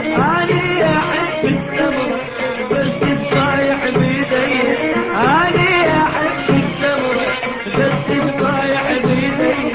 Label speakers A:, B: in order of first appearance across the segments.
A: اني احب السمرة بس الصايح بيدي، اني احب السمرة بس الصايح بيدي.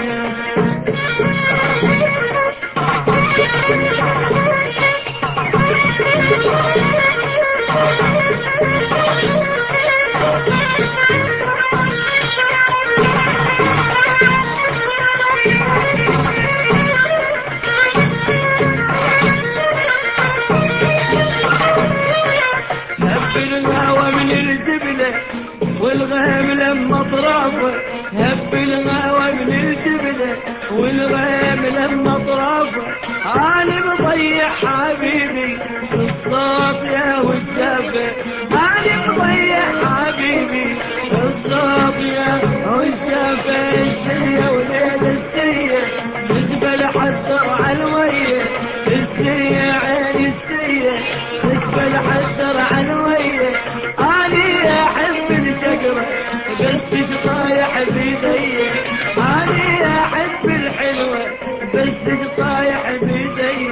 A: والغيم لما طرافه هب الغاوى من الجبله، والغيم لما طرافه انا مضيع حبيبي في الصافيه والشافه، انا مضيع حبيبي في الصافيه والشافه. السيه وليل السيه تقبل حسر على الميه، السيه عين السيه تقبل حسر على الميه. اني احب الشجرة بس طايح بيدي، اني احب الحلوة بس طايح بيدي.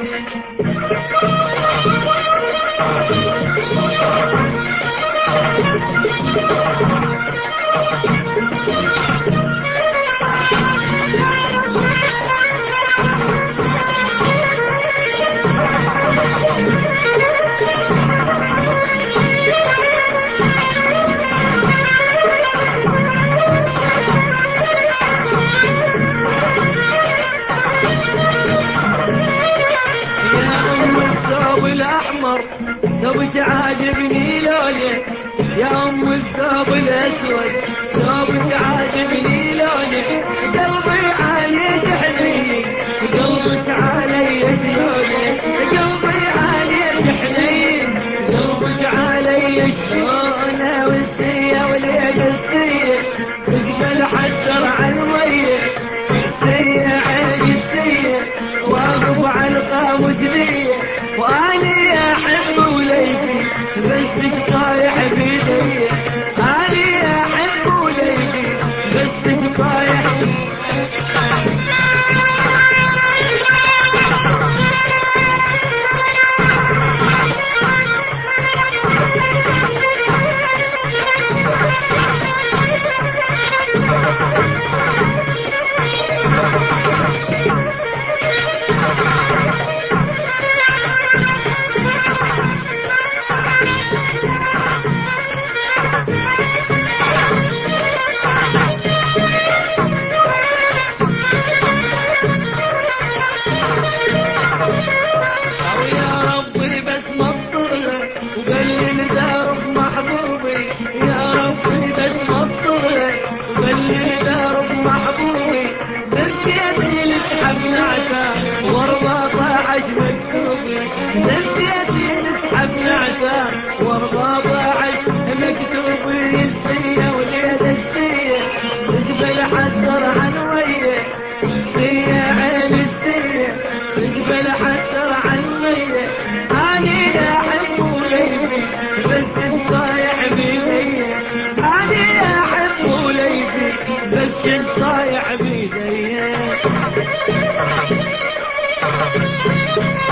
A: ثوبك عاجبني لونه يا ام الثوب الاسود، ثوبك عاجبني لونه، قلبي عليك حنين، قلبك علي شلونه، قلبي عليك حنين، قلبك علي شلونه. والسيه وليد السيه تقبل حسر على الميه، السيه عين السيه واقف على القاموس ليه، واني احب وليدي بس طايح بيدي، اني احب وليدي بس طايح طايح بيدي.